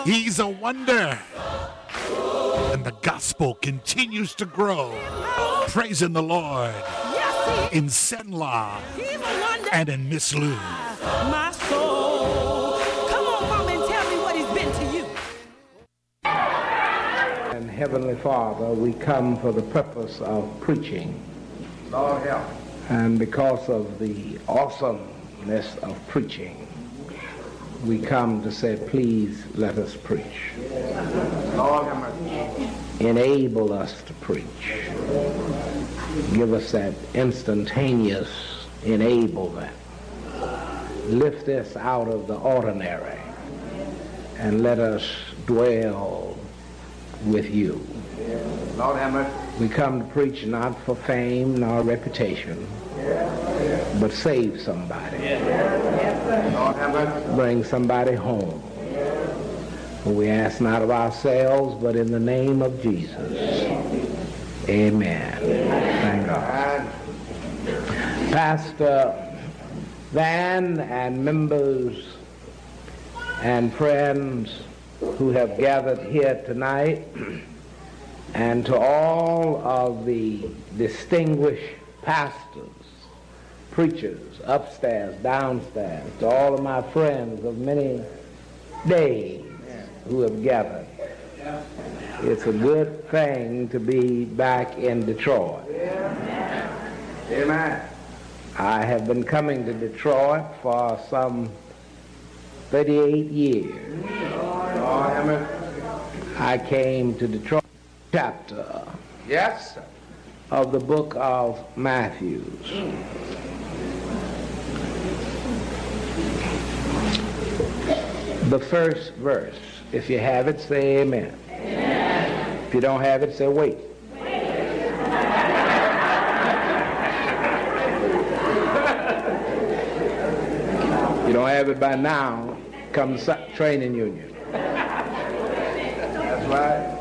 He's a wonder. And the gospel continues to grow. Praising the Lord in Cenla and in Miss Lou. My soul. Come on, Mom, and tell me what he's been to you. And Heavenly Father, we come for the purpose of preaching. Lord help. And because of the awesomeness of preaching, we come to say, please let us preach. Lord have mercy. Enable us to preach. Give us that instantaneous enablement. Lift us out of the ordinary and let us dwell with you. Lord have mercy. We come to preach not for fame nor reputation, but save somebody. Lord have mercy. Bring somebody home. We ask not of ourselves, but in the name of Jesus. Amen. Thank God. Pastor Van and members and friends who have gathered here tonight, and to all of the distinguished pastors, preachers, upstairs, downstairs, to all of my friends of many days who have gathered. It's a good thing to be back in Detroit. Amen. I have been coming to Detroit for some 38 years. Lord have mercy. I came to Detroit chapter Yes, sir. of the book of Matthew. The first verse. If you have it, say amen. Amen. If you don't have it, say wait. If you don't have it by now, come to training union. That's right.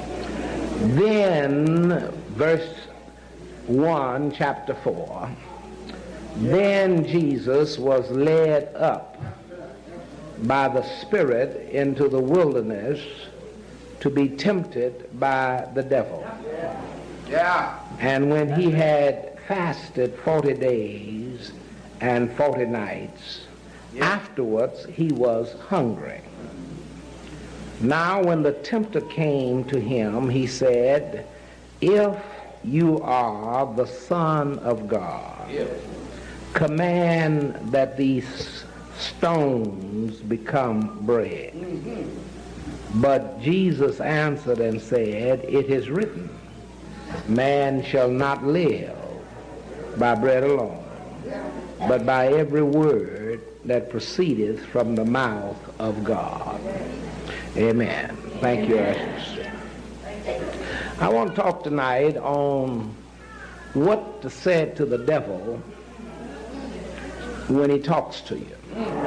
Then, verse 1, chapter 4, then Jesus was led up by the Spirit into the wilderness to be tempted by the devil. Yeah. And when he had fasted 40 days and 40 nights, afterwards he was hungry. Now when the tempter came to him, he said, if you are the Son of God, command that these stones become bread. But Jesus answered and said, it is written, man shall not live by bread alone, but by every word that proceedeth from the mouth of God. Amen. Thank you, Ushers. I want to talk tonight on what to say to the devil when he talks to you.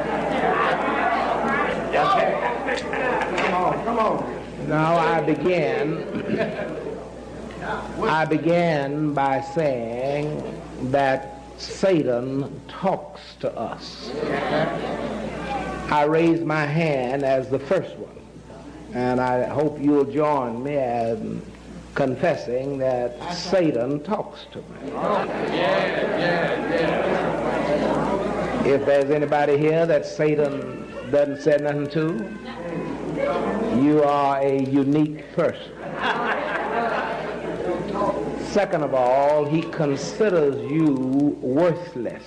Come on. Now I began by saying that Satan talks to us. I raised my hand as the first one, and I hope you'll join me in confessing that Satan talks to me. If there's anybody here that Satan doesn't say nothing to, you are a unique person. Second of all, he considers you worthless.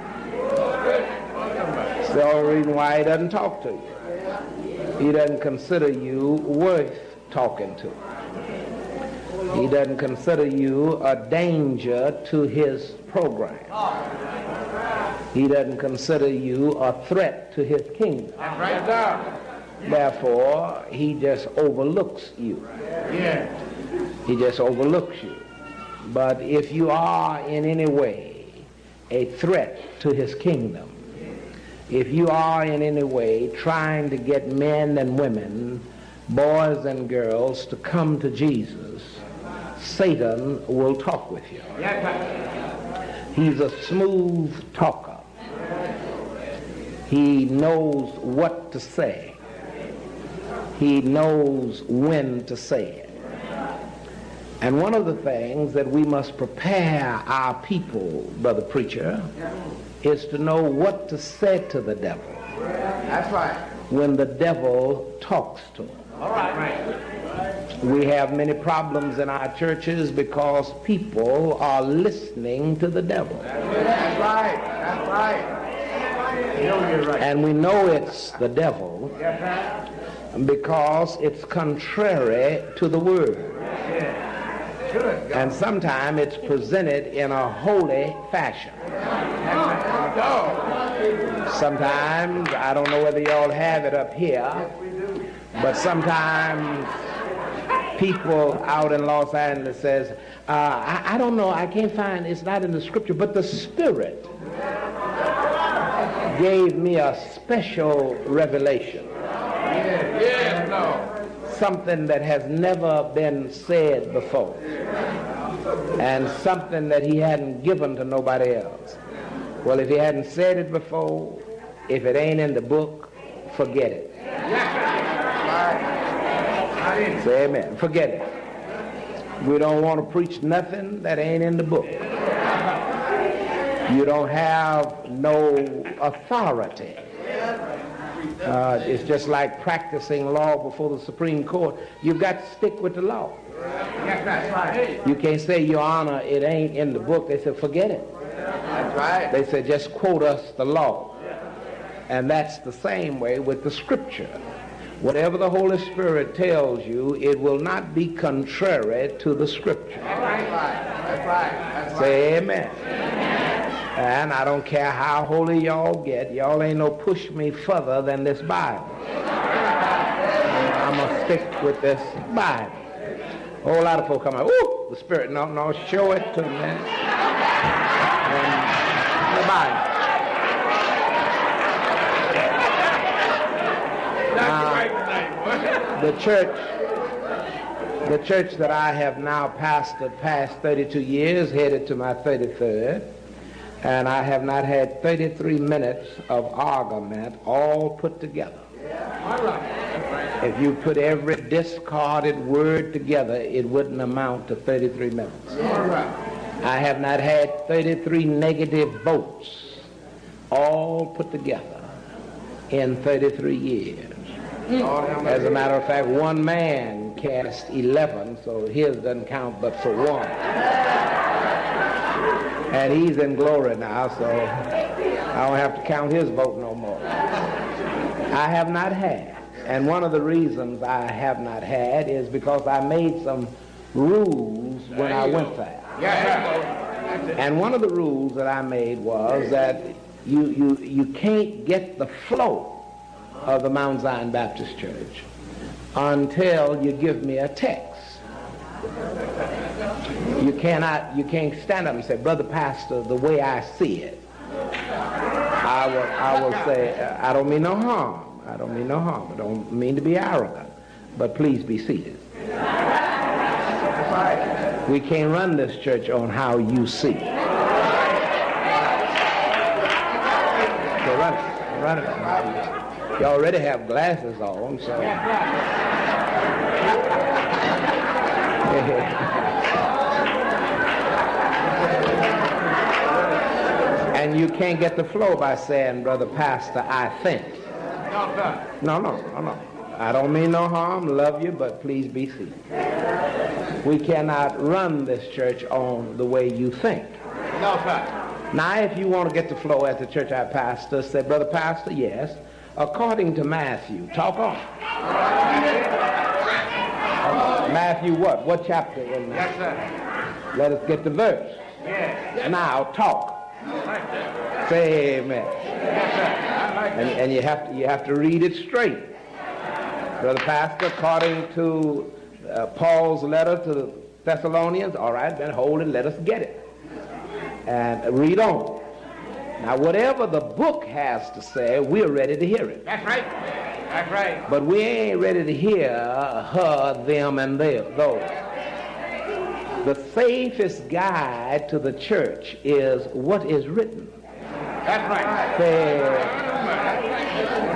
It's the only reason why he doesn't talk to you. He doesn't consider you worth talking to. He doesn't consider you a danger to his program. He doesn't consider you a threat to his kingdom. Right there. Therefore, he just overlooks you. Yeah. He just overlooks you. But if you are in any way a threat to his kingdom, if you are in any way trying to get men and women, boys and girls to come to Jesus, Satan will talk with you. He's a smooth talker. He knows what to say. He knows when to say it. And one of the things that we must prepare our people, brother preacher, is to know what to say to the devil. That's right. When the devil talks to him. All right. We have many problems in our churches because people are listening to the devil. That's right. That's right. You're right. And we know it's the devil Yes, sir. because it's contrary to the word. Yeah. Good. And sometimes it's presented in a holy fashion. Sometimes, I don't know whether y'all have it up here, but sometimes people out in Los Angeles says, I don't know, I can't find, it's not in the scripture, but the Spirit gave me a special revelation. Yeah, no. Something that has never been said before. And something that he hadn't given to nobody else. Well, if he hadn't said it before, if it ain't in the book, forget it. Say amen. Forget it. We don't want to preach nothing that ain't in the book. You don't have no authority. It's just like practicing law before the Supreme Court. You've got to stick with the law. Yes, that's right. You can't say, Your Honor, it ain't in the book. They said, forget it. That's right. They said, just quote us the law. And that's the same way with the scripture. Whatever the Holy Spirit tells you, it will not be contrary to the scripture. That's right. That's right. That's right. Say amen. And I don't care how holy y'all get, y'all ain't no push me further than this Bible. I'm going to stick with this Bible. A whole lot of folk come out, ooh, the Spirit, no, show it to me. And the Bible. The church that I have now pastored past 32 years, headed to my 33rd, and I have not had 33 minutes of argument all put together. If you put every discarded word together, it wouldn't amount to 33 minutes. I have not had 33 negative votes all put together in 33 years. As a matter of fact, one man cast 11, so his doesn't count but for one. And he's in glory now, so I don't have to count his vote no more. I have not had. And one of the reasons I have not had is because I made some rules when I went there. And one of the rules that I made was that you can't get the flow of the Mount Zion Baptist Church until you give me a text. You can't stand up and say, Brother Pastor, the way I see it. I will say, I don't mean no harm. I don't mean no harm. I don't mean to be arrogant. But please be seated. We can't run this church on how you see. So run it on how you see. You already have glasses on, so. And you can't get the flow by saying, Brother Pastor, I think. No. I don't mean no harm, love you, but please be seated. We cannot run this church on the way you think. No, sir. Now, if you want to get the flow at the church I pastor, say, Brother Pastor, yes. According to Matthew, talk on. Matthew what? What chapter in Matthew? Yes, sir. Let us get the verse. Yes. Now, talk. Say amen. Yes, sir. And you have to read it straight. Brother Pastor, according to Paul's letter to the Thessalonians, all right, then hold it, let us get it. And read on. Now, whatever the book has to say, we're ready to hear it. That's right. That's right. But we ain't ready to hear her, them, and those. The safest guide to the church is what is written. That's right.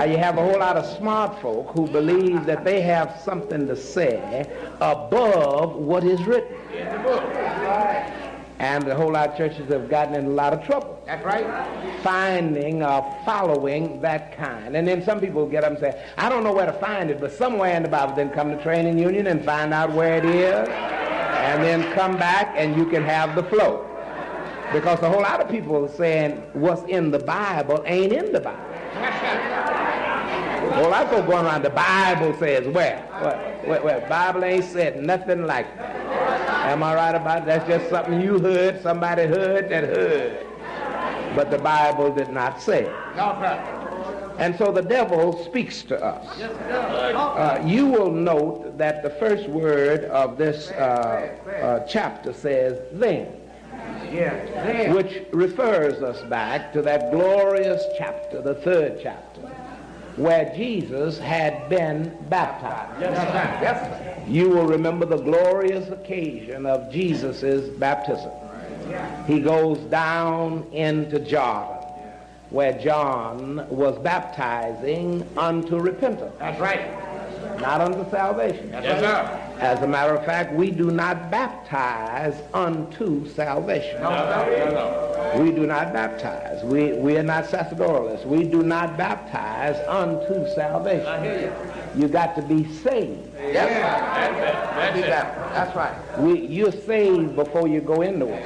You have a whole lot of smart folk who believe that they have something to say above what is written. In the book. And a whole lot of churches have gotten in a lot of trouble. That's right. Finding or following that kind. And then some people get up and say, I don't know where to find it, but somewhere in the Bible. Then come to Training Union and find out where it is, and then come back and you can have the flow. Because a whole lot of people are saying what's in the Bible ain't in the Bible. A whole lot of people going around, the Bible says where? Well, Bible ain't said nothing like that. Am I right about it? That's just something you heard, somebody heard that heard. But the Bible did not say it. No, sir. And so the devil speaks to us. You will note that the first word of this chapter says then. Yes. Then. Which refers us back to that glorious chapter, the third chapter, where Jesus had been baptized. Yes, sir. Yes, sir. You will remember the glorious occasion of Jesus' baptism. He goes down into Jordan, where John was baptizing unto repentance. That's right. Not unto salvation. Yes, sir. As a matter of fact, we do not baptize unto salvation. No. We do not baptize. We are not sacerdotalists. We do not baptize unto salvation. I hear you. You got to be saved. Yes, sir. That's right. You're saved before you go into it.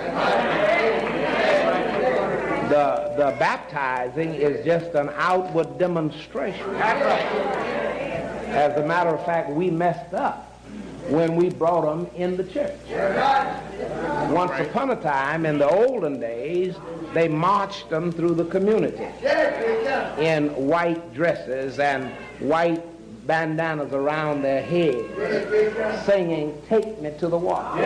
The baptizing is just an outward demonstration. That's right. As a matter of fact, we messed up when we brought them in the church. Once upon a time, in the olden days, they marched them through the community in white dresses and white bandanas around their heads, singing, "Take me to the water."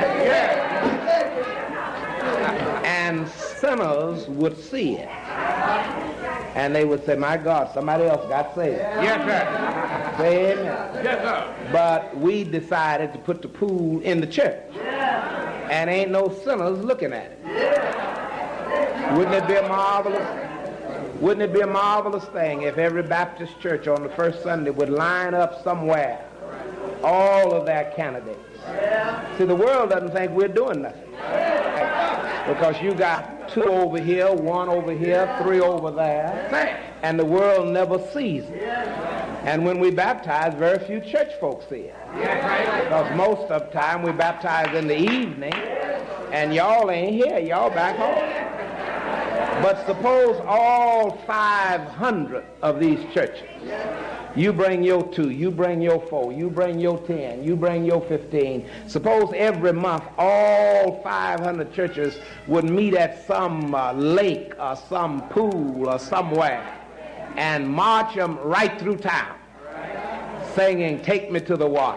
And sinners would see it. And they would say, my God, somebody else got saved. Yes, sir. Say amen. Yes, sir. But we decided to put the pool in the church. And ain't no sinners looking at it. Wouldn't it be a marvelous thing if every Baptist church on the first Sunday would line up somewhere all of their candidates? See, the world doesn't think we're doing nothing. Because you got 2 over here, 1 over here, 3 over there, and the world never sees it. And when we baptize, very few church folks see it. Because most of the time we baptize in the evening, and y'all ain't here, y'all back home. But suppose all 500 of these churches, you bring your 2, you bring your 4, you bring your 10, you bring your 15. Suppose every month all 500 churches would meet at some lake or some pool or somewhere and march them right through town, singing, "Take me to the water."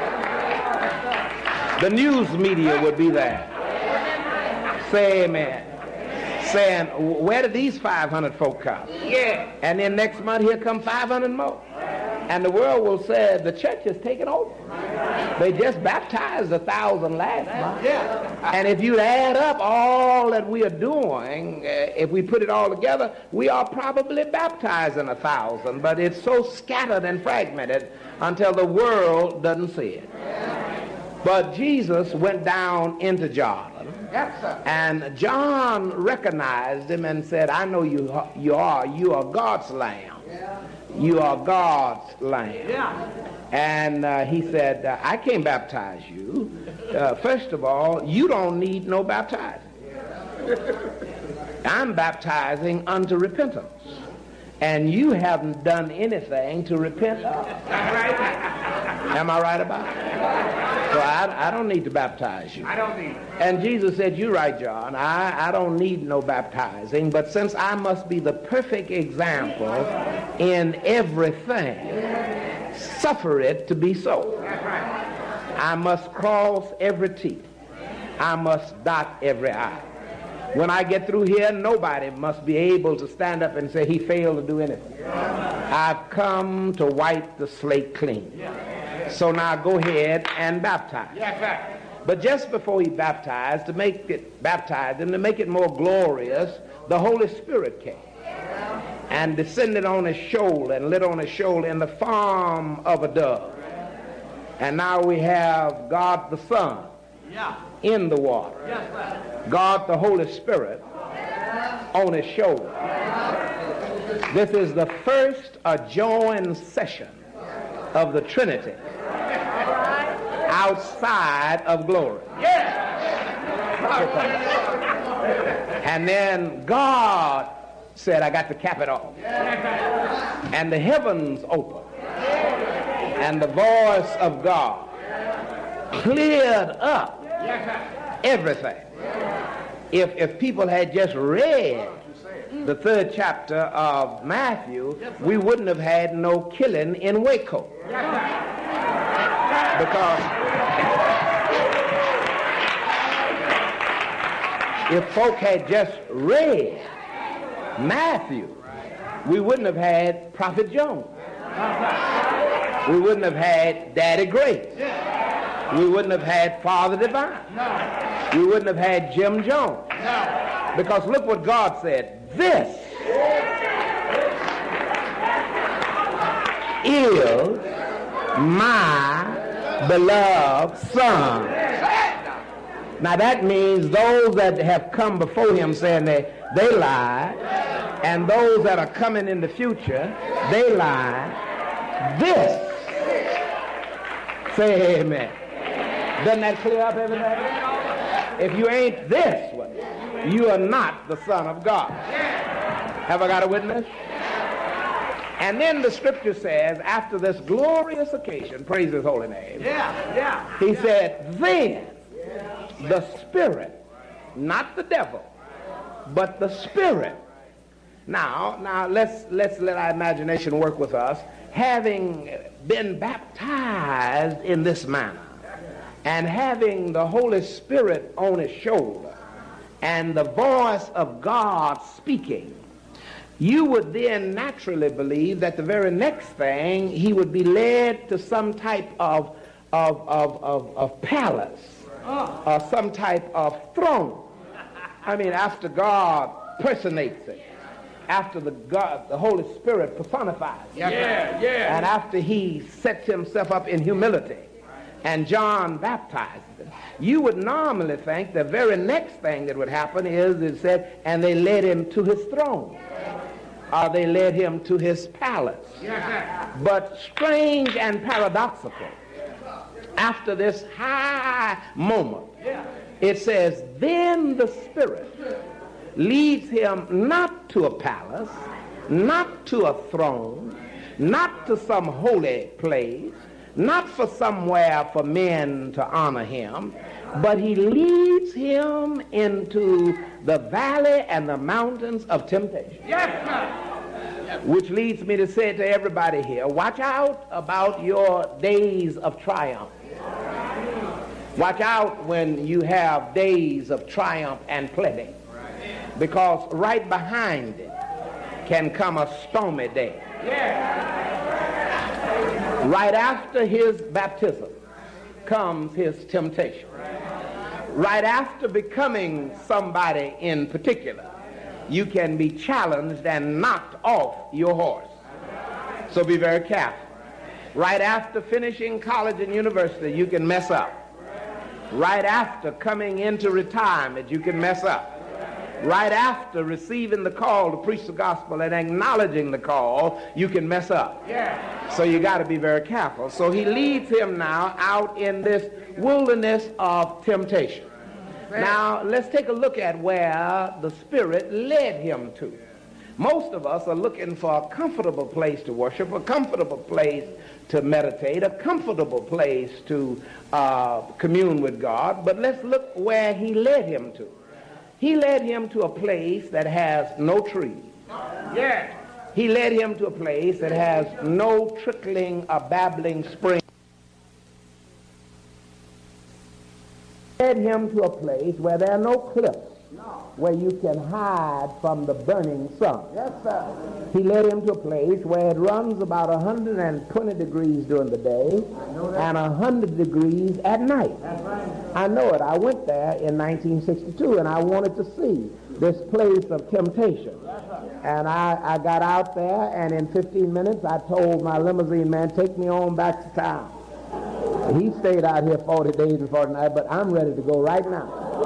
The news media would be there. Say amen. Saying, where did these 500 folk come? Yeah. And then next month here come 500 more. And the world will say the church is taking over. They just baptized 1,000 last month. Yeah. And if you add up all that we are doing, if we put it all together, we are probably baptizing 1,000. But it's so scattered and fragmented until the world doesn't see it. But Jesus went down into Jordan. Yes, sir. And John recognized him and said, I know you are God's lamb. You are God's lamb. Yeah. And he said, I can't baptize you. First of all, you don't need no baptizing. I'm baptizing unto repentance. And you haven't done anything to repent of. Am I right about it? So I don't need to baptize you. I don't need it. And Jesus said, you're right, John. I don't need no baptizing, but since I must be the perfect example in everything, suffer it to be so. That's right. I must cross every T. I must dot every I. When I get through here, nobody must be able to stand up and say he failed to do anything. I've come to wipe the slate clean. So now go ahead and baptize. Yes, sir. But just before he baptized, to make it more glorious, the Holy Spirit came. and descended on a shoal and lit on a shoal in the form of a dove. And now we have God the Son in the water. God the Holy Spirit on a shoal. This is the first adjoined session of the Trinity outside of glory. And then God said, I got to cap it off. And the heavens opened. And the voice of God cleared up everything. If people had just read the 3rd chapter of Matthew, we wouldn't have had no killing in Waco. Because if folk had just read Matthew, we wouldn't have had Prophet Jones. We wouldn't have had Daddy Grace. We wouldn't have had Father Divine. We wouldn't have had Jim Jones. Because look what God said. This is my beloved Son. Now that means those that have come before him saying they lied, and those that are coming in the future, they lied. This, say amen. Doesn't that clear up everybody? If you ain't this one, you are not the Son of God. Have I got a witness? And then the scripture says, after this glorious occasion, praise his holy name. He said, then the Spirit, not the devil, but the Spirit. Now let's let our imagination work with us. Having been baptized in this manner, and having the Holy Spirit on his shoulder, and the voice of God speaking, you would then naturally believe that the very next thing he would be led to some type of palace or some type of throne. I mean, after God personates it, after the Holy Spirit personifies it, and after he sets himself up in humility, and John baptizes him, you would normally think the very next thing that would happen is it said, and they led him to his throne, or they led him to his palace. But strange and paradoxical, after this high moment, it says, then the Spirit leads him not to a palace, not to a throne, not to some holy place, not for somewhere for men to honor him, but he leads him into the valley and the mountains of temptation. Which leads me to say to everybody here, watch out about your days of triumph. Watch out when you have days of triumph and plenty, because right behind it can come a stormy day. Right after his baptism comes his temptation. Right after becoming somebody in particular, you can be challenged and knocked off your horse. So be very careful. Right after finishing college and university, you can mess up. Right after coming into retirement, you can mess up. Right after receiving the call to preach the gospel and acknowledging the call, you can mess up. So you got to be very careful. So he leads him now out in this wilderness of temptation. Now let's take a look at where the Spirit led him to. Most of us are looking for a comfortable place to worship, a comfortable place to meditate, a comfortable place to commune with God. But let's look where he led him to. He led him to a place that has no trees. He led him to a place that has no trickling or babbling spring. He led him to a place where there are no cliffs, where you can hide from the burning sun. He led him to a place where it runs about 120 degrees during the day and 100 degrees at night. I know it. I went there in 1962 and I wanted to see this place of temptation. And I got out there, and in 15 minutes I told my limousine man, take me on back to town. He stayed out here 40 days and 40 nights, but I'm ready to go right now.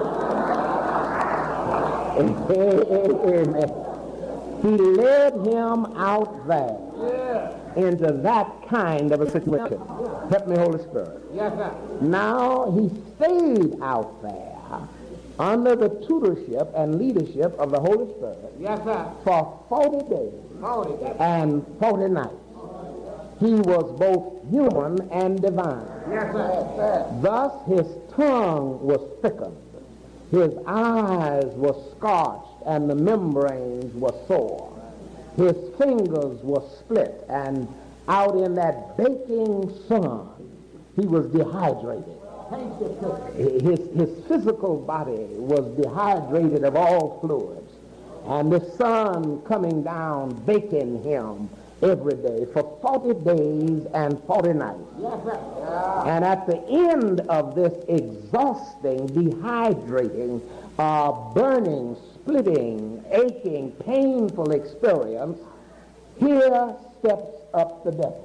Amen. He led him out there into that kind of a situation. Help me, Holy Spirit. Yes, sir. Now he stayed out there under the tutorship and leadership of the Holy Spirit Yes, sir. for 40 days 40 days. and 40 nights. He was both human and divine. Yes, sir. Thus his tongue was thickened, his eyes were scorched, and the membranes were sore. His fingers were split, and out in that baking sun, he was dehydrated. His physical body was dehydrated of all fluids, and the sun coming down baking him every day for 40 days and 40 nights. Yes, sir. And at the end of this exhausting, dehydrating, burning, splitting, aching, painful experience, here steps up the devil.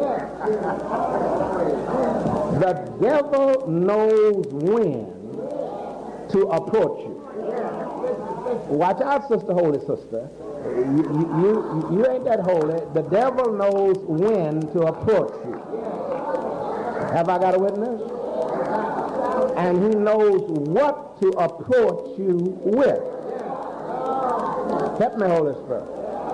The devil knows when to approach you. Watch out, sister, holy sister. You ain't that holy. The devil knows when to approach you. Have I got a witness? And he knows what to approach you with. Help me, Holy Spirit.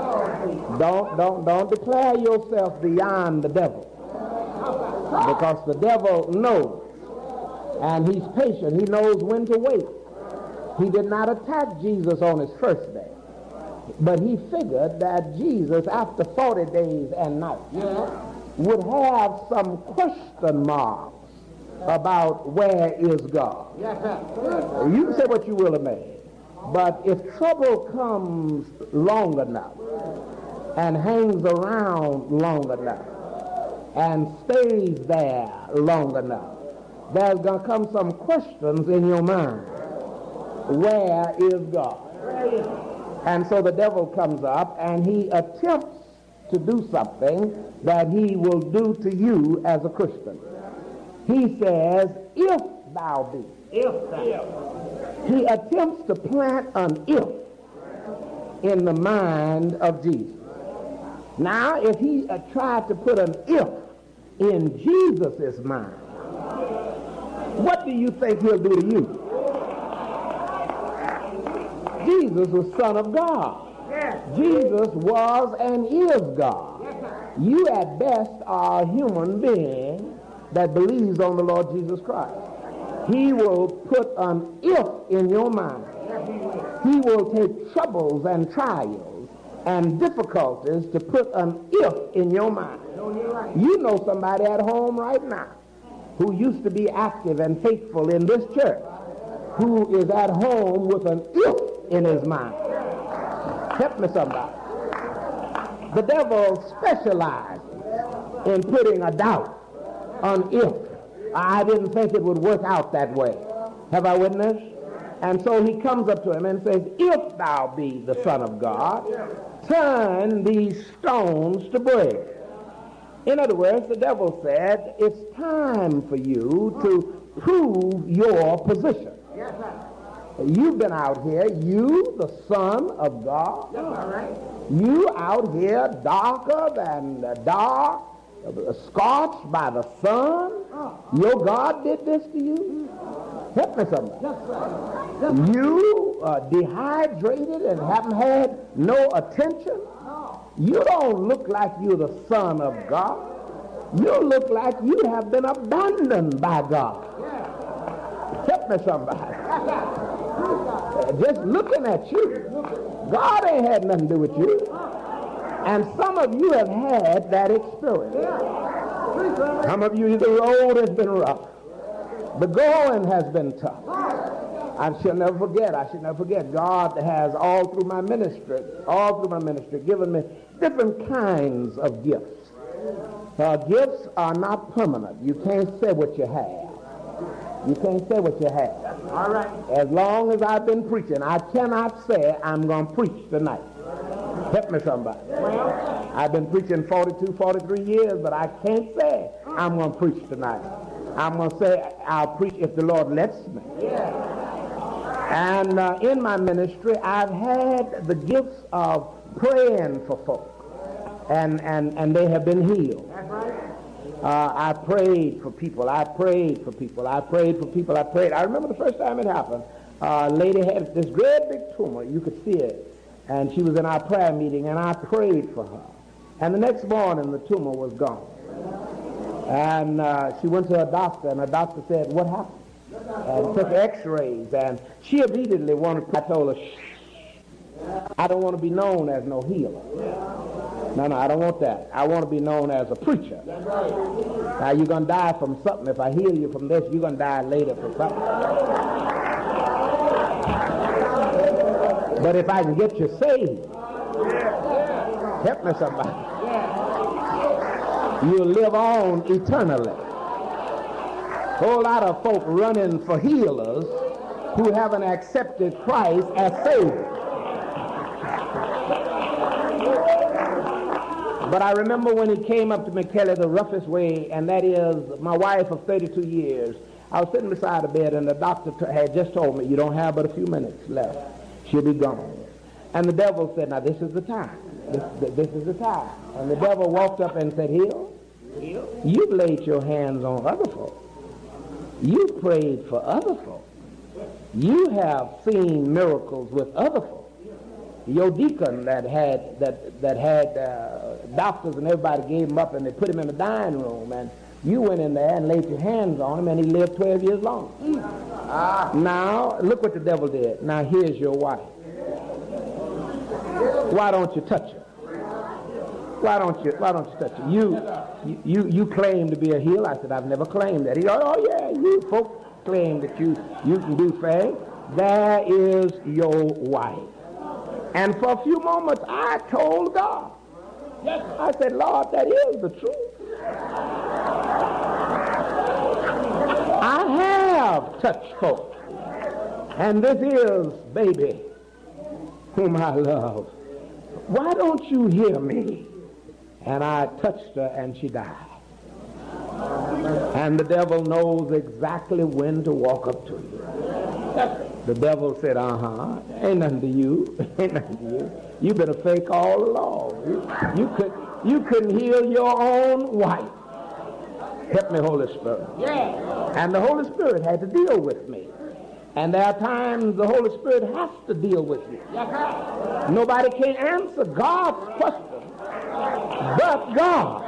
Don't declare yourself beyond the devil, because the devil knows, and he's patient. He knows when to wait. He did not attack Jesus on his first day, but he figured that Jesus, after 40 days and nights, would have some question marks about where is God. Yes, sir. You can say what you will of me, but if trouble comes long enough and hangs around long enough and stays there long enough, there's going to come some questions in your mind. Where is God? And so the devil comes up and he attempts to do something that he will do to you as a Christian. He says, if thou be. If thou. He attempts to plant an if in the mind of Jesus. Now, if he tried to put an if in Jesus' mind, what do you think he'll do to you? Jesus was Son of God. Yes. Jesus was and is God. Yes, sir. You at best are a human being that believes on the Lord Jesus Christ. He will put an if in your mind. Yes, he will. He will take troubles and trials and difficulties to put an if in your mind. No, you're right. You know somebody at home right now who used to be active and faithful in this church, who is at home with an if in his mind. Help me, somebody. The devil specializes in putting a doubt on if. I didn't think it would work out that way. Have I witnessed? And so he comes up to him and says, if thou be the Son of God, turn these stones to bread. In other words, the devil said, it's time for you to prove your position. Yes, sir. You've been out here, you, the Son of God. That's all right. You out here darker than the dark, scorched by the sun. Your God did this to you? Help me, somebody. Yes, sir. Yes, sir. You dehydrated and haven't had no attention. No. You don't look like you're the Son of God. You look like you have been abandoned by God. Yeah. Help me, somebody. Yes, sir. Just looking at you, God ain't had nothing to do with you. And some of you have had that experience. Some of you, the road has been rough. The going has been tough. I should never forget, God has all through my ministry, given me different kinds of gifts. Gifts are not permanent. You can't say what you have. You can't say what you have. All right. As long as I've been preaching, I cannot say I'm going to preach tonight. Help me somebody. Well, I've been preaching 42, 43 years, but I can't say I'm going to preach tonight. I'm going to say I'll preach if the Lord lets me. And in my ministry, I've had the gifts of praying for folk, and they have been healed. That's right. I prayed for people. I prayed for people. I prayed for people. I prayed. I remember the first time it happened. A lady had this great big tumor. You could see it. And she was in our prayer meeting, and I prayed for her. And the next morning, the tumor was gone. And she went to a doctor, and the doctor said, "What happened?" And took x-rays, and she immediately wanted, I told her, "Shh, I don't want to be known as no healer. No, I don't want that. I want to be known as a preacher. Now, you're going to die from something. If I heal you from this, you're going to die later from something. But if I can get you saved, help me somebody, you'll live on eternally." A whole lot of folk running for healers who haven't accepted Christ as Savior. But I remember when he came up to McKelly the roughest way, and that is my wife of 32 years. I was sitting beside the bed, and the doctor had just told me, "You don't have but a few minutes left. She'll be gone." And the devil said, "Now this is the time. This is the time." And the devil walked up and said, "Hill, you've laid your hands on other folk. You've prayed for other folk. You have seen miracles with other folk. Your deacon that had doctors and everybody gave him up, and they put him in the dining room, and you went in there and laid your hands on him, and he lived 12 years longer. Now, look what the devil did. Now, here's your wife. Why don't you touch her? Why don't you touch her? You claim to be a healer." I said, "I've never claimed that." He goes, "Oh yeah, you folks claim that you can do things. There is your wife." And for a few moments, I told God. I said, "Lord, that is the truth. I have touched folk. And this is baby whom I love. Why don't you hear me?" And I touched her, and she died. And the devil knows exactly when to walk up to you. The devil said, ain't nothing to you. Ain't nothing to you. You've been a fake all along. You couldn't heal your own wife. Help me, Holy Spirit. Yeah. And the Holy Spirit had to deal with me. And there are times the Holy Spirit has to deal with you. Nobody can answer God's question but God.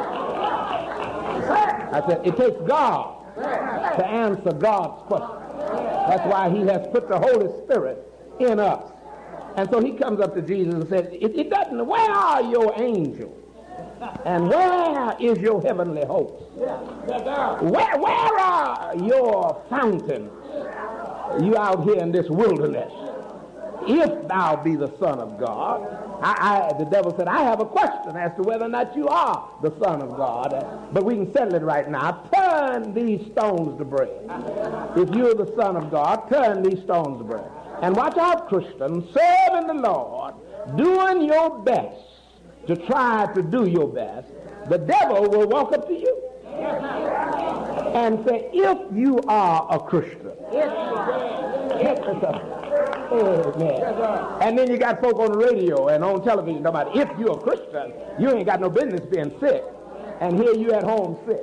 I said, it takes God to answer God's question. That's why he has put the Holy Spirit in us. And so he comes up to Jesus and says, it doesn't, where are your angels? And where is your heavenly host? Where are your fountains? You out here in this wilderness. If thou be the Son of God. The devil said, I have a question as to whether or not you are the Son of God. But we can settle it right now. Turn these stones to bread. If you're the Son of God, turn these stones to bread. And watch out, Christian, serving the Lord, doing your best to try to do your best. The devil will walk up to you and say, if you are a Christian. Amen. And then you got folk on the radio and on television talking about, if you're a Christian, you ain't got no business being sick. And here you at home sick.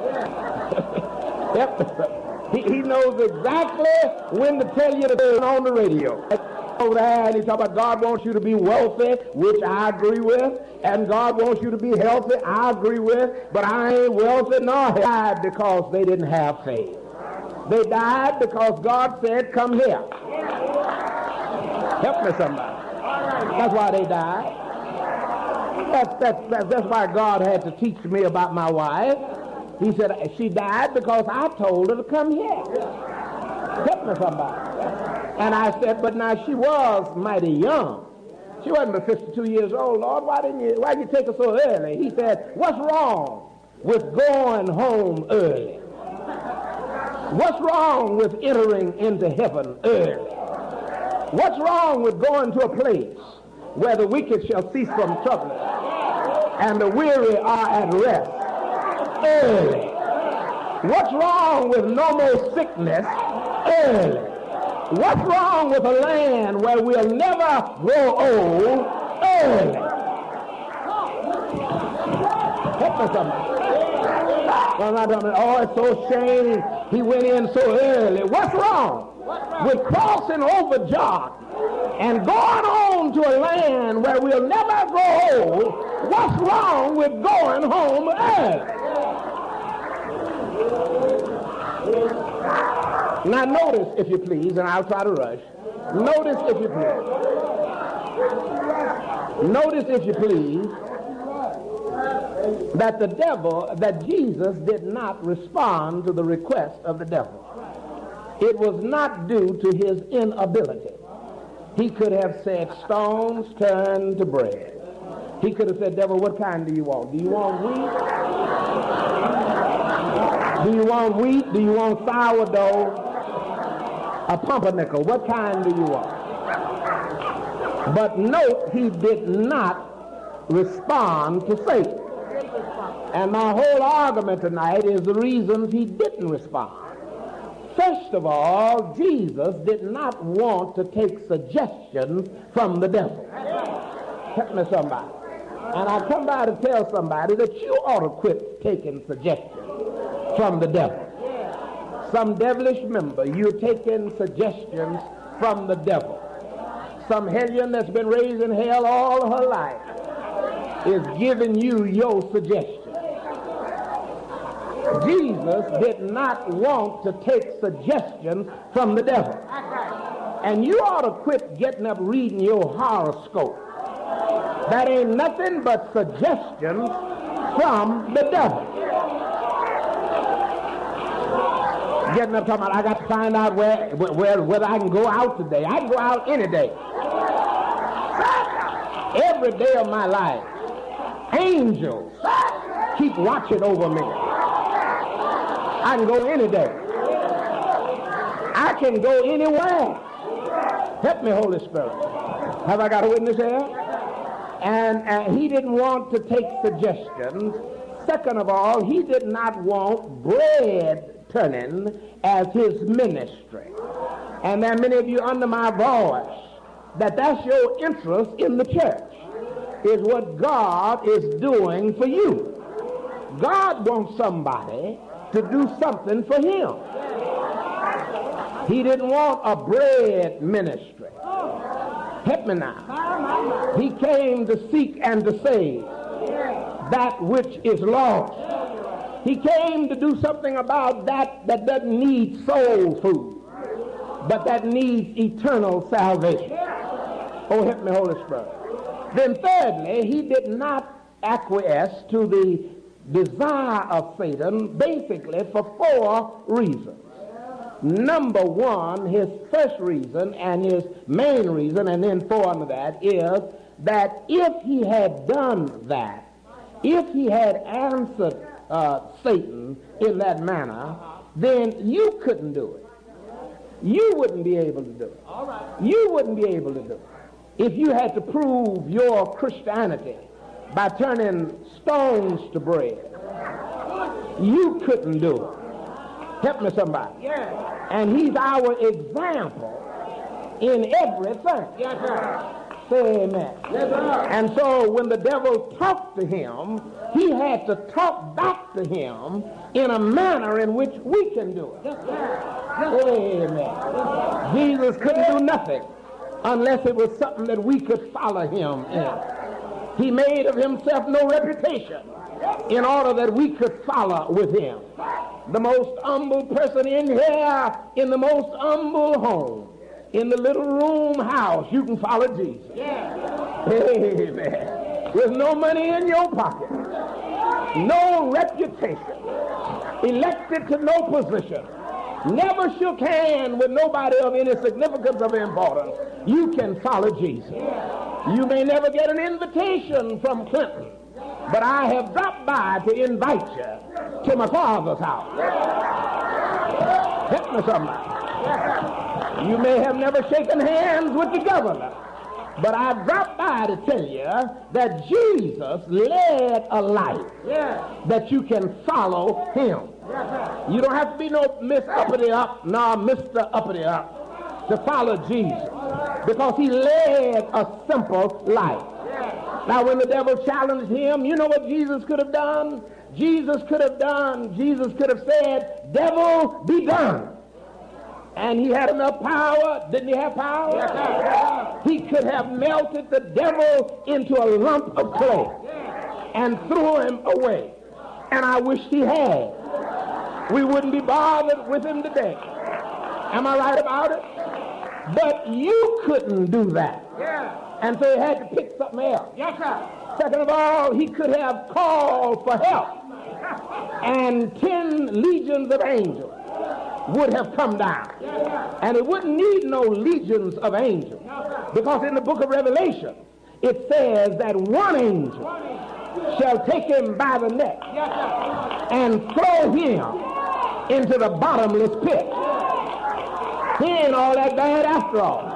He knows exactly when to tell you to turn on the radio. Over there, and he talk about God wants you to be wealthy, which I agree with, and God wants you to be healthy, I agree with, but I ain't wealthy nor healthy. They died because they didn't have faith. They died because God said, come here. Help me somebody. That's why they died. That's why God had to teach me about my wife. He said, she died because I told her to come here. Help me somebody. And I said, but now she was mighty young. She wasn't but 52 years old. Lord, why did you take her so early? He said, what's wrong with going home early? What's wrong with entering into heaven early? What's wrong with going to a place where the wicked shall cease from troubling and the weary are at rest early? What's wrong with no more sickness early? What's wrong with a land where we'll never grow old early? Help me somebody. Well, not talking about, oh, it's so shame he went in so early. What's wrong with crossing over Jordan and going on to a land where we'll never grow old? What's wrong with going home early? Now notice, if you please, and I'll try to rush. Notice, if you please. Notice, if you please, that that Jesus did not respond to the request of the devil. It was not due to his inability. He could have said, stones turn to bread. He could have said, devil, what kind do you want? Do you want wheat? Do you want wheat? Do you want sourdough? A pumpernickel? What kind do you want? But note, he did not respond to Satan. And my whole argument tonight is the reasons he didn't respond. First of all, Jesus did not want to take suggestions from the devil. Help me somebody. And I come by to tell somebody that you ought to quit taking suggestions from the devil. Some devilish member, you're taking suggestions from the devil. Some hellion that's been raised in hell all her life is giving you your suggestion. Jesus did not want to take suggestions from the devil. And you ought to quit getting up reading your horoscope. That ain't nothing but suggestions from the devil. Getting up talking about, I got to find out whether I can go out today. I can go out any day. Every day of my life, angels keep watching over me. I can go any day. I can go anywhere. Help me, Holy Spirit. Have I got a witness here? And he didn't want to take suggestions. Second of all, he did not want bread turning as his ministry. And there are many of you under my voice that's your interest in the church, is what God is doing for you. God wants somebody to do something for him. He didn't want a bread ministry. Help me now. He came to seek and to save that which is lost. He came to do something about that doesn't need soul food, but that needs eternal salvation. Oh, help me, Holy Spirit. Then thirdly, he did not acquiesce to the desire of Satan, basically for 4 reasons. Number one, his first reason and his main reason, and then 4 under that, is that if he had done that, if he had answered Satan in that manner, then you couldn't do it. You wouldn't be able to do it. You wouldn't be able to do it. If you had to prove your Christianity by turning stones to bread, you couldn't do it. Help me, somebody. Yes. And he's our example in everything. Yes, sir. Say amen. Yes, sir. And so when the devil talked to him, he had to talk back to him in a manner in which we can do it. Yes, sir. Yes, amen. Yes, Jesus couldn't do nothing unless it was something that we could follow him in. He made of himself no reputation in order that we could follow with him. The most humble person in here, in the most humble home, in the little room house, you can follow Jesus. Amen. With no money in your pocket, no reputation, elected to no position, never shook hands with nobody of any significance of importance, you can follow Jesus. You may never get an invitation from Clinton, but I have dropped by to invite you to my Father's house. Help me somebody. You may have never shaken hands with the governor, but I dropped by to tell you that Jesus led a life that you can follow him. You don't have to be no Miss Uppity Up, nor Mr. Uppity Up to follow Jesus, because he led a simple life. Now, when the devil challenged him, you know what Jesus could have done? Jesus could have said, devil, be done. And he had enough power. Didn't he have power? He could have melted the devil into a lump of clay and threw him away. And I wish he had. We wouldn't be bothered with him today. Am I right about it? But you couldn't do that. And so he had to pick something else. Second of all, he could have called for help. And 10 legions of angels would have come down. And it wouldn't need no legions of angels, because in the book of Revelation it says that one angel shall take him by the neck and throw him into the bottomless pit. He ain't all that bad after all.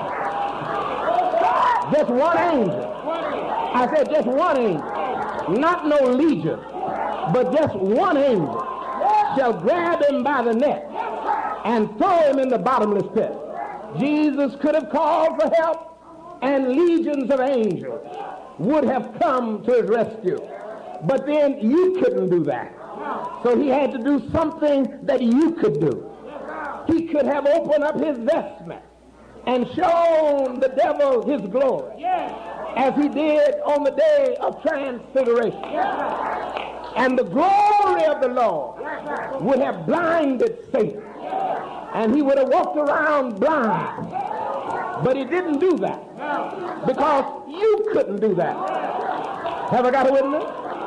Just one angel. I said just one angel. Not no legion, but just one angel shall grab him by the neck and throw him in the bottomless pit. Jesus could have called for help, and legions of angels would have come to his rescue. But then you couldn't do that. So he had to do something that you could do. He could have opened up his vestment and shown the devil his glory, as he did on the day of transfiguration. And the glory of the Lord would have blinded Satan, and he would have walked around blind. But he didn't do that, because you couldn't do that. Have I got a witness?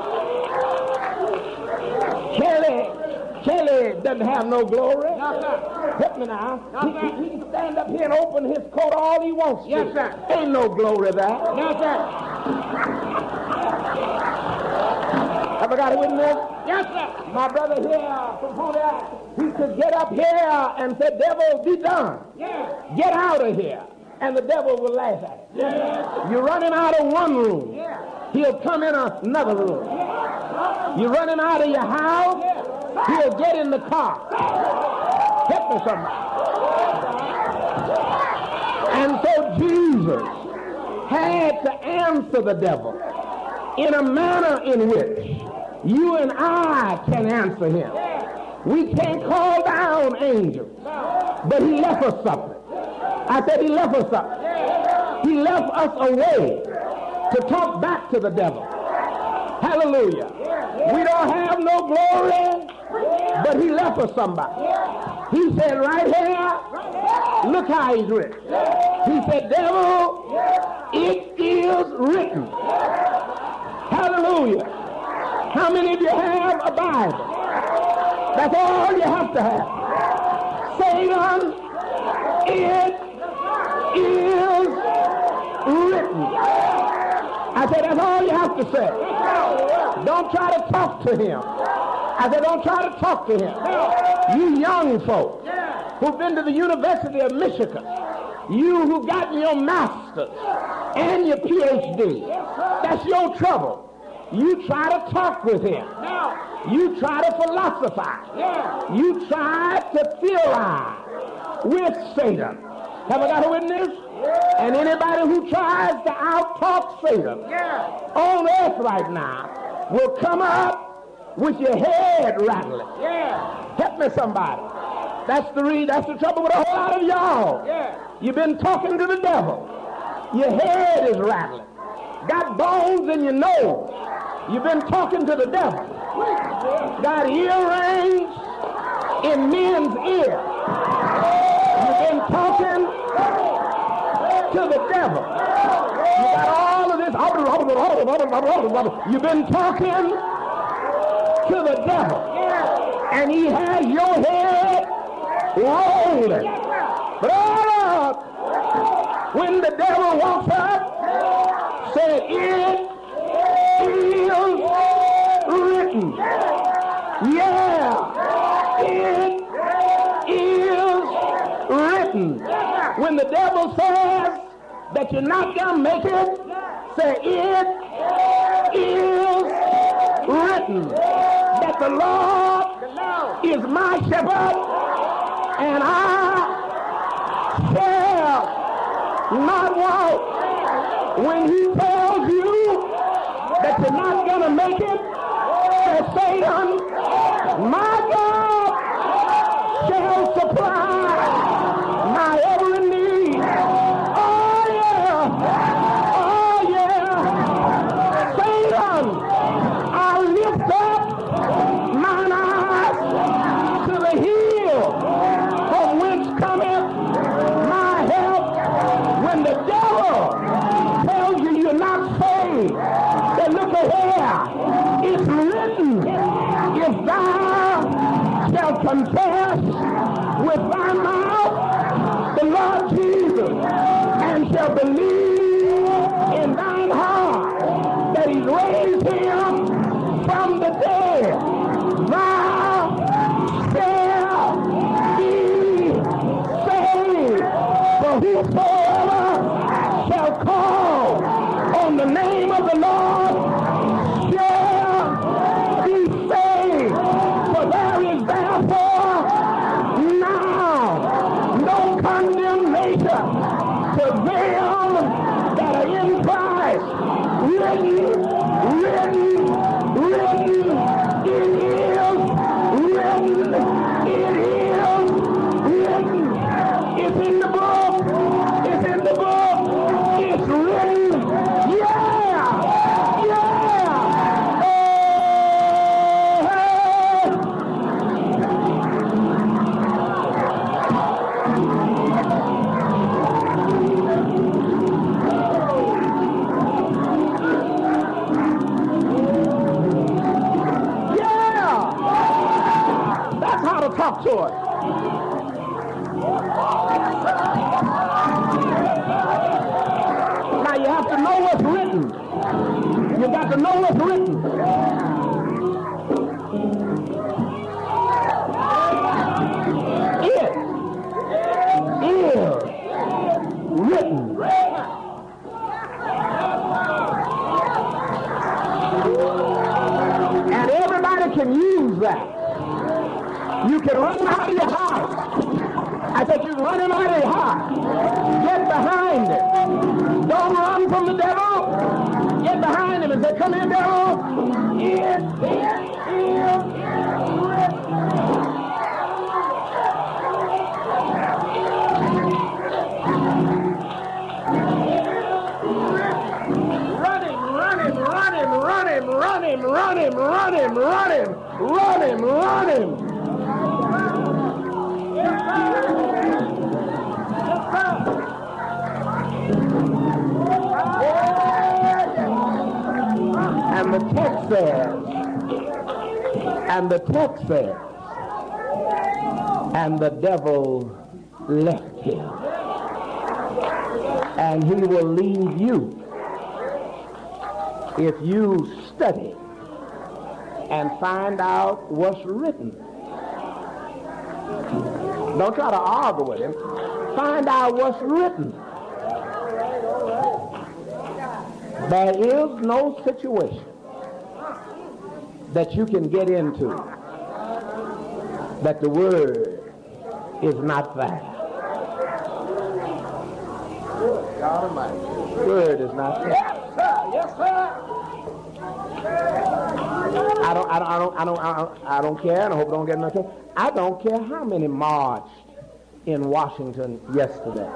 Kelly doesn't have no glory. Help me now. He can stand up here and open his coat all he wants to. Yes, sir. Ain't no glory there. Yes, sir. Have I got a witness? Yes, sir. My brother here from Pontiac, he could get up here and say, devil, be done. Yeah. Get out of here. And the devil will laugh at it. Yeah. You're running out of one room. Yeah. He'll come in another room. Yeah. You're running out of your house. Yeah. He'll get in the car. Help me somebody. And so Jesus had to answer the devil in a manner in which you and I can answer him. We can't call down angels, but he left us something. I said he left us something. He left us a way to talk back to the devil. Hallelujah. We don't have no glory, but he left us somebody. He said right here, look how he's written. He said, devil, it is written. Hallelujah. How many of you have a Bible? That's all you have to have. Satan, it is written. I said, that's all you have to say. Don't try to talk to him. I said, don't try to talk to him. You young folks who've been to the University of Michigan, you who've gotten your master's and your PhD, that's your trouble. You try to talk with him. You try to philosophize. You try to theorize with Satan. Have I got a witness? And anybody who tries to out-talk Satan on earth right now will come up with your head rattling. Help me somebody. That's the trouble with a whole lot of y'all. You've been talking to the devil. Your head is rattling. Got bones in your nose. You've been talking to the devil. Got earrings in men's ears. You've been talking to the devil. You got all of this. You've been talking to the devil. And he has your head rolling. But when the devil walks up, said, it is written. Yeah, it is when the devil says that you're not going to make it, say, it is written that the Lord is my shepherd, and I shall not want. When he tells you that you're not going to make it, say, Satan, my God shall supply my every need. Oh yeah, Satan, I lift up mine eyes to the hill from whence cometh my help. When the devil tells you you're not saved, say, look ahead, it's written, if thou shalt confess with thy mouth the Lord Jesus, and shall believe in thine heart that he raised him from the dead, thou shalt be saved. For whosoever shall call on the name of the Lord shall be saved. For there is therefore now no condemnation to them that are in Christ. Written, it is written, it is written. It's in the book, it's in the book, it's written. Yeah. That's how to talk to it. Now you have to know what's written. You got to know what's written. It is written. And everybody can use that. You can run out of your house. I said you can run him out of your house. Get behind him. Don't run from the devil. Get behind him and say, come here, devil. It is written. Run him. And the text says, and the devil left him. And he will leave you if you study and find out what's written. Don't try to argue with him. Find out what's written. There is no situation that you can get into that the word is not there. The word is not there. Yes, sir. I don't care, and I hope I don't get nothing. I don't care how many marched in Washington yesterday.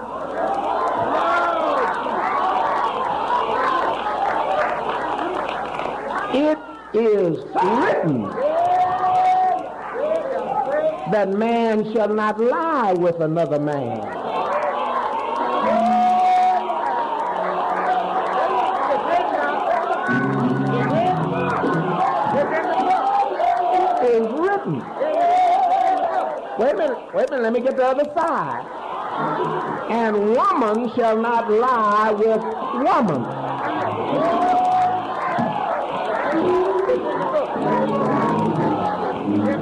It is written that man shall not lie with another man. It is written. Wait a minute, let me get the other side. And woman shall not lie with woman.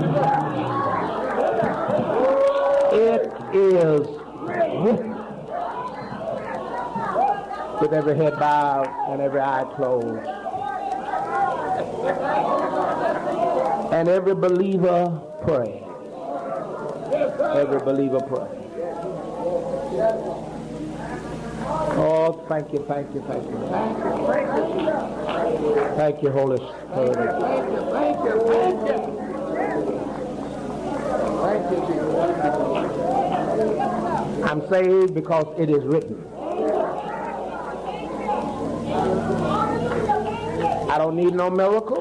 It is written. With every head bowed and every eye closed. And every believer pray. Every believer pray. Oh, thank you, thank you, thank you. Thank you, Holy Spirit. Thank you, thank you, thank you. Thank you, Jesus. I'm saved because it is written. I don't need no miracle.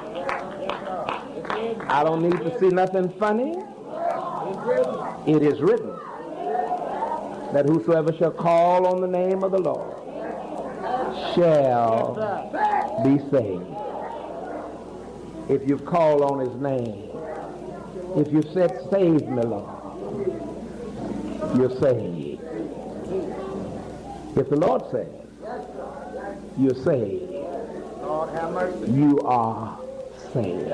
I don't need to see nothing funny. It is written that whosoever shall call on the name of the Lord shall be saved. If you call on his name, if you said, save me, Lord, you're saved. If the Lord says, you're saved, Lord, have mercy. you are saved.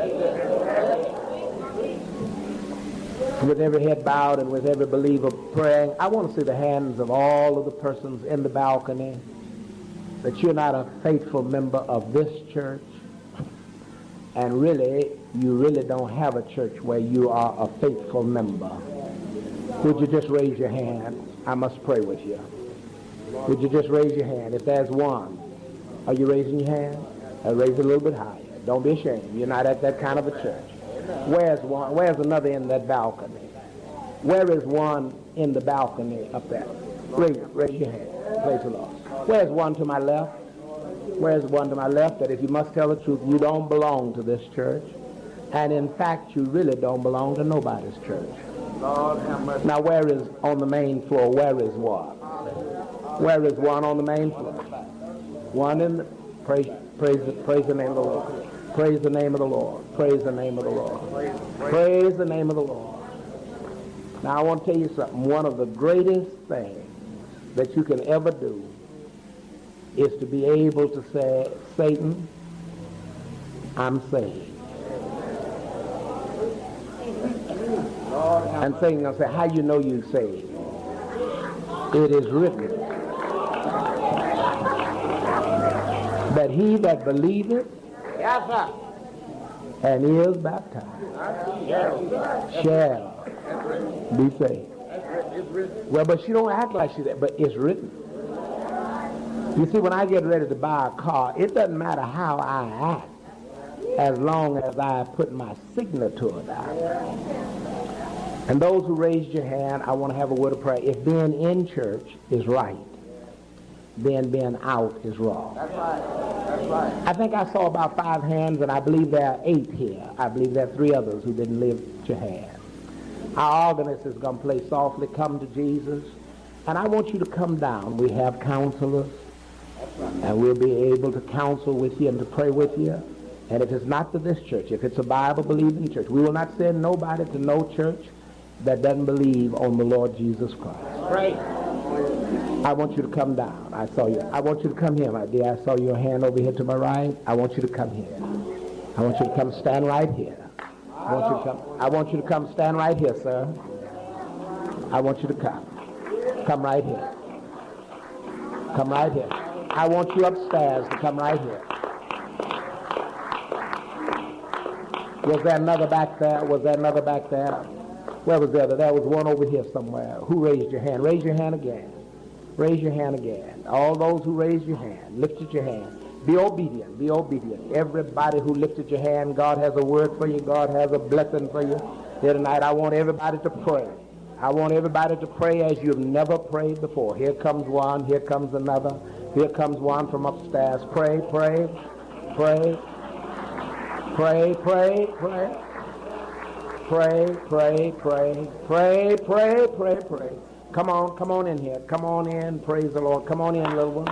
With every head bowed and with every believer praying, I want to see the hands of all of the persons in the balcony that you're not a faithful member of this church, and really, you really don't have a church where you are a faithful member. Would you just raise your hand? I must pray with you. Would you just raise your hand? If there's one, are you raising your hand? Raise it a little bit higher. Don't be ashamed. You're not at that kind of a church. Where's one? Where's another in that balcony? Where is one in the balcony up there? Raise your hand. Praise the Lord. Where's one to my left? Where's one to my left? That if you must tell the truth, you don't belong to this church. And in fact, you really don't belong to nobody's church. Lord, have mercy. Now, where is on the main floor? Where is one? Where is one on the main floor? One in the, praise the name of the Lord. Praise the name of the Lord. Praise the name of the Lord. Praise the name of the Lord. Now I want to tell you something. One of the greatest things that you can ever do is to be able to say, Satan, I'm saved. And Satan going to say, how you know you saved? It is written that he that believeth and is baptized shall be saved. Well, but she don't act like she's that, but it's written. You see, when I get ready to buy a car, it doesn't matter how I act as long as I put my signature down. And those who raised your hand, I want to have a word of prayer. If being in church is right, then being out is wrong. That's right. That's right. I think I saw about 5 hands, and I believe there are 8 here. I believe there are 3 others who didn't lift your hand. Our organist is going to play Softly Come to Jesus, and I want you to come down. We have counselors, and we'll be able to counsel with you and to pray with you. And if it's not to this church, if it's a Bible-believing church, we will not send nobody to no church that doesn't believe on the Lord Jesus Christ. Right. I want you to come down. I saw you. I want you to come here, my dear. I saw your hand over here to my right. I want you to come here. I want you to come stand right here. I want you to come stand right here, sir. I want you to come. Come right here. Come right here. I want you upstairs to come right here. Was there another back there? Was there another back there? Where was the other? There was one over here somewhere. Who raised your hand? Raise your hand again. Raise your hand again. All those who raised your hand, lifted your hand. Be obedient. Be obedient. Everybody who lifted your hand, God has a word for you. God has a blessing for you. Here tonight, I want everybody to pray. I want everybody to pray as you've never prayed before. Here comes one. Here comes another. Here comes one from upstairs. Pray, pray, pray. Pray, pray, pray. Pray, pray, pray. Pray, pray, pray, pray. Come on in here. Come on in. Praise the Lord. Come on in, little one.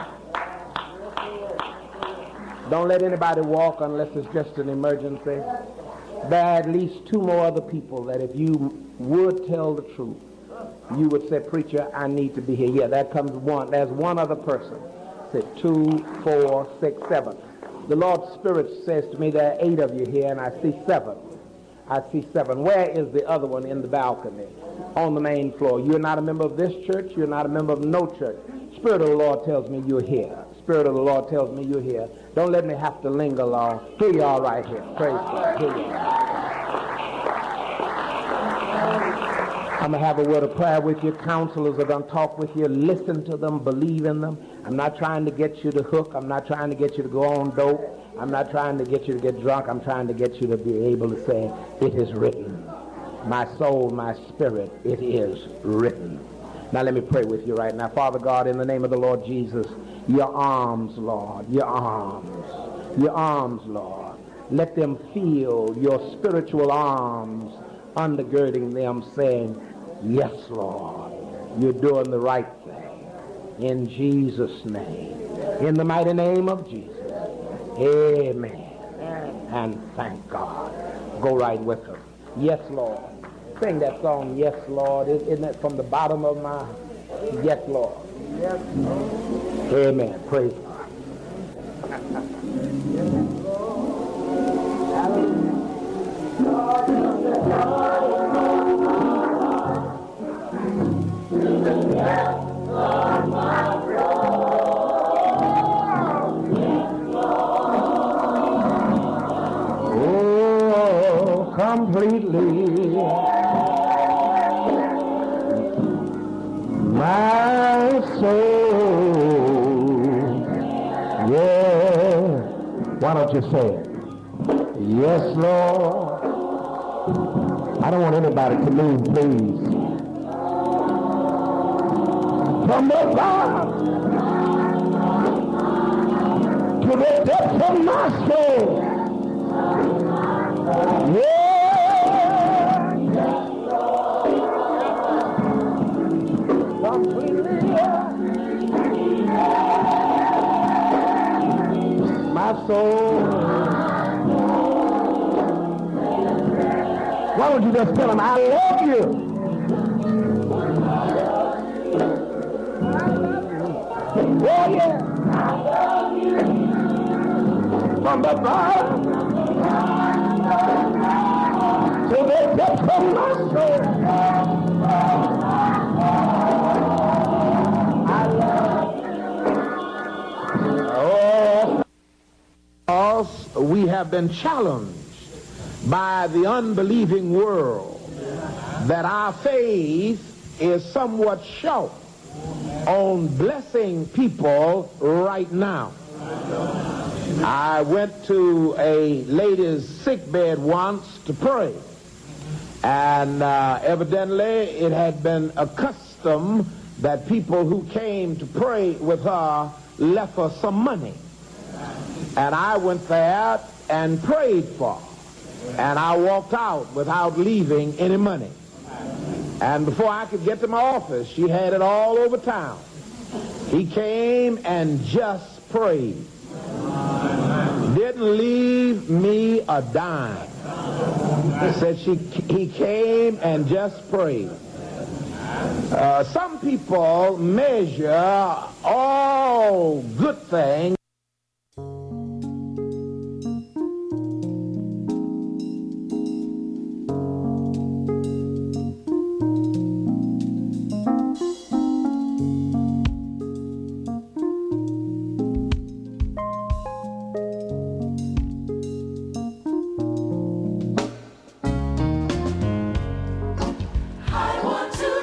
Don't let anybody walk unless it's just an emergency. There are at least 2 more other people that if you would tell the truth, you would say, preacher, I need to be here. Yeah, that comes one. There's one other person. Say 2, 4, 6, 7. The Lord's Spirit says to me there are 8 of you here, and I see 7. I see 7. Where is the other one in the balcony? On the main floor. You're not a member of this church. You're not a member of no church. Spirit of the Lord tells me you're here. Spirit of the Lord tells me you're here. Don't let me have to linger long. Here you are right here. Praise God. Here you are. I'm going to have a word of prayer with you. Counselors are going to talk with you. Listen to them. Believe in them. I'm not trying to get you to hook. I'm not trying to get you to go on dope. I'm not trying to get you to get drunk. I'm trying to get you to be able to say, it is written. My soul, my spirit, it is written. Now let me pray with you right now. Father God, in the name of the Lord Jesus, your arms, Lord, your arms, Lord. Let them feel your spiritual arms undergirding them, saying, yes, Lord, you're doing the right thing. In Jesus' name. In the mighty name of Jesus. Amen. And thank God. Go right with her. Yes, Lord. Sing that song, Yes, Lord. Isn't it from the bottom of my heart? Yes, Lord. Yes, Lord. Amen. Praise God. Oh, completely. My soul, yeah. Why don't you say it? Yes, Lord. I don't want anybody to move, please. From the bottom to the depths of my soul, yeah. My soul. Why don't you just tell him, I love you? Oh, yeah. I love you. From the bottom to the depths of my soul. I love you. Oh, we have been challenged by the unbelieving world that our faith is somewhat short on blessing people right now. I went to a lady's sick bed once to pray, and evidently it had been a custom that people who came to pray with her left her some money. And I went there and prayed for her. And I walked out without leaving any money. And before I could get to my office, she had it all over town. He came and just prayed. Didn't leave me a dime. Said he came and just prayed. Some people measure all good things.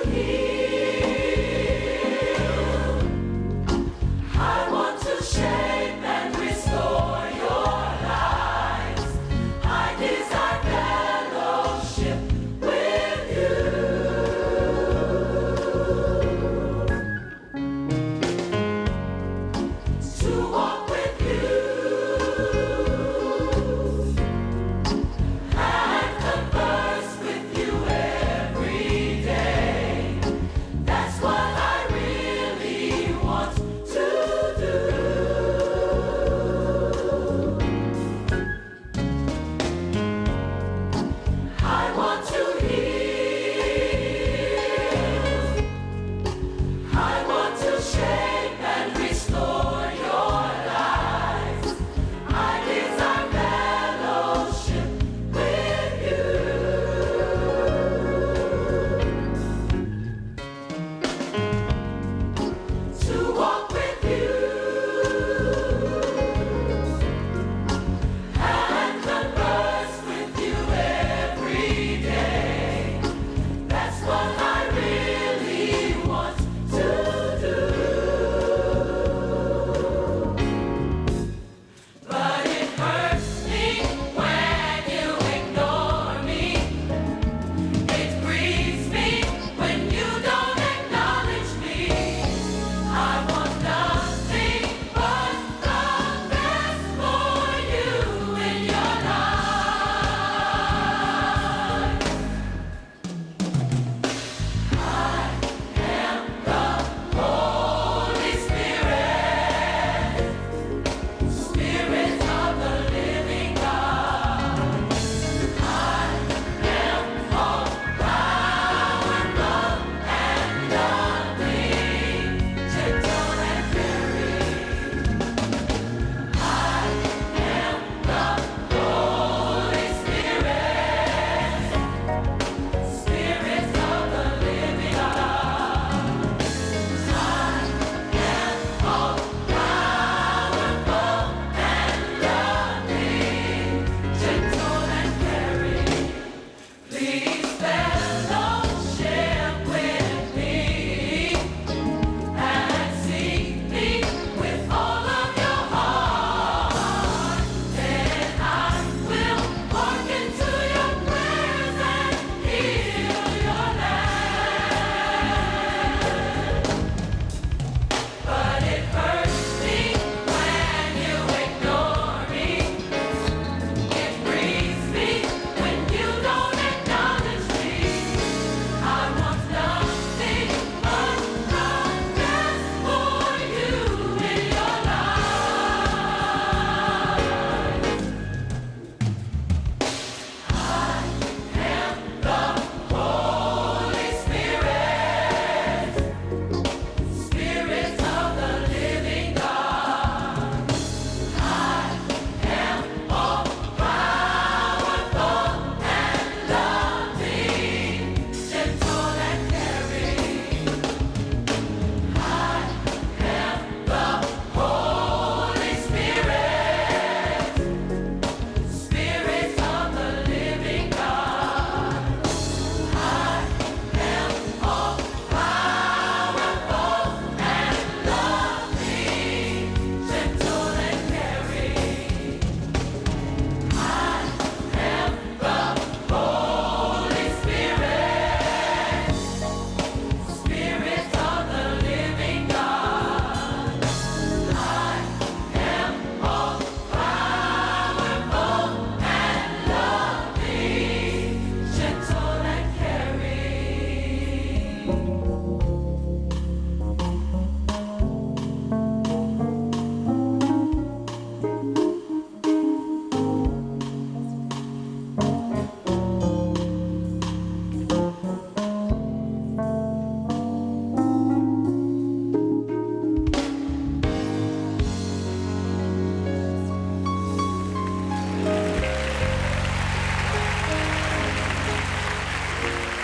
I want to share.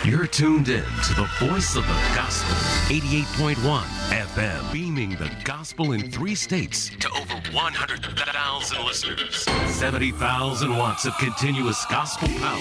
You're tuned in to the voice of the gospel, 88.1 FM, beaming the gospel in 3 states to over 100,000 listeners. 70,000 watts of continuous gospel power.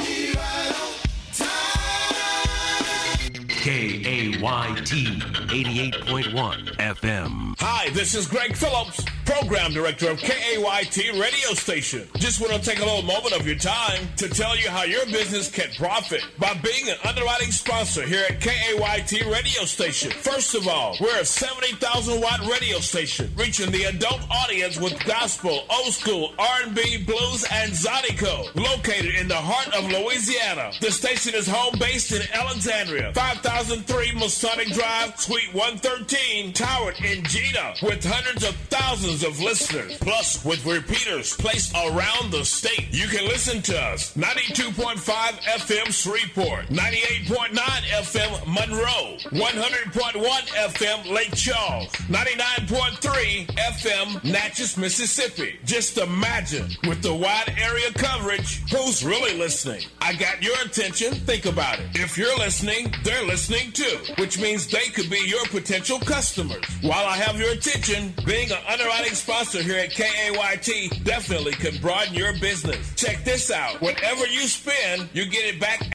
KAYT 88.1 FM. Hi, this is Greg Phillips, Program Director of KAYT Radio Station. Just want to take a little moment of your time to tell you how your business can profit by being an underwriting sponsor here at KAYT Radio Station. First of all, we're a 70,000 watt radio station reaching the adult audience with gospel, old school, R&B, blues, and Zydeco. Located in the heart of Louisiana, the station is home based in Alexandria, 5003 Masonic Drive, Suite 113, towered in Gina, with hundreds of thousands of listeners, plus with repeaters placed around the state. You can listen to us 92.5 FM Shreveport, 98.9 FM Monroe, 100.1 FM Lake Charles, 99.3 FM Natchez, Mississippi. Just imagine, with the wide area coverage, who's really listening? I got your attention. Think about it. If you're listening, they're listening too, which means they could be your potential customers. While I have your attention, being an underwriting sponsor here at KAYT definitely can broaden your business. Check this out. Whatever you spend, you get it back